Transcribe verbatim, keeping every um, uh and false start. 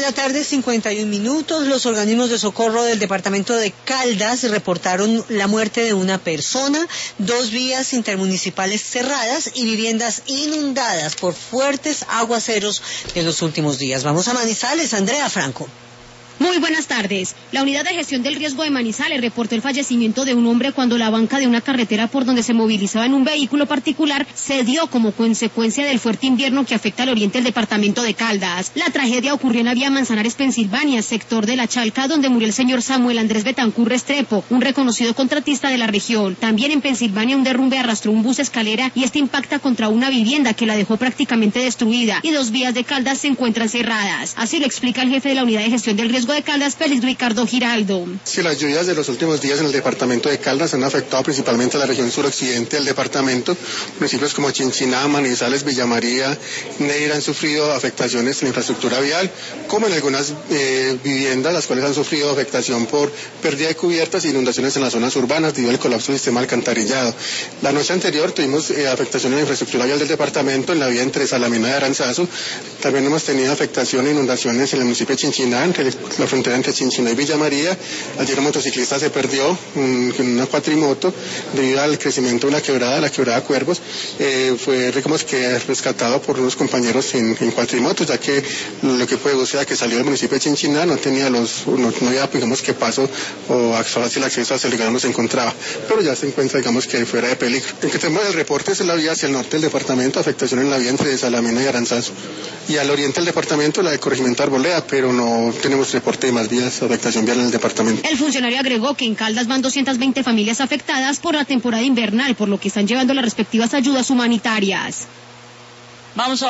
la tarde, cincuenta y un minutos, los organismos de socorro del departamento de Caldas reportaron la muerte de una persona, dos vías intermunicipales cerradas y viviendas inundadas por fuertes aguaceros de los últimos días. Vamos a Manizales, Andrea Franco. Muy buenas tardes. La Unidad de Gestión del Riesgo de Manizales reportó el fallecimiento de un hombre cuando la banca de una carretera por donde se movilizaba en un vehículo particular cedió como consecuencia del fuerte invierno que afecta al oriente del departamento de Caldas. La tragedia ocurrió en la vía Manzanares, Pensilvania, sector de La Chalca, donde murió el señor Samuel Andrés Betancur Restrepo, un reconocido contratista de la región. También en Pensilvania un derrumbe arrastró un bus escalera y este impacta contra una vivienda que la dejó prácticamente destruida y dos vías de Caldas se encuentran cerradas. Así lo explica el jefe de la Unidad de Gestión del Riesgo de Caldas, Félix Ricardo Giraldo. Sí, las lluvias de los últimos días en el departamento de Caldas han afectado principalmente a la región suroccidente del departamento. Municipios como Chinchiná, Manizales, Villa María, Neira han sufrido afectaciones en la infraestructura vial, como en algunas eh, viviendas, las cuales han sufrido afectación por pérdida de cubiertas e inundaciones en las zonas urbanas debido al colapso del sistema alcantarillado. La noche anterior tuvimos eh, afectación en la infraestructura vial del departamento, en la vía entre Salamina y Aranzazu. También hemos tenido afectación e inundaciones en el municipio de Chinchiná, entre la frontera entre Chinchiná y Villa María. Ayer un motociclista se perdió en una cuatrimoto debido al crecimiento de una quebrada, la quebrada Cuervos. Eh, fue digamos que rescatado por unos compañeros en, en cuatrimotos, ya que lo que fue, o sea, que salió del municipio de Chinchiná, no tenía los, no, no había, digamos, que paso o fácil acceso hacia el lugar donde se encontraba, pero ya se encuentra, digamos, que fuera de peligro. En que tenemos el reporte es en la vía hacia el norte del departamento, afectación en la vía entre Salamina y Aranzazu, y al oriente del departamento la de Corregimiento Arboleda, pero no tenemos reporte de más vías de afectación vial en el departamento. El funcionario agregó que en Caldas van doscientas veinte familias afectadas por la temporada invernal, por lo que están llevando las respectivas ayudas humanitarias. Vamos a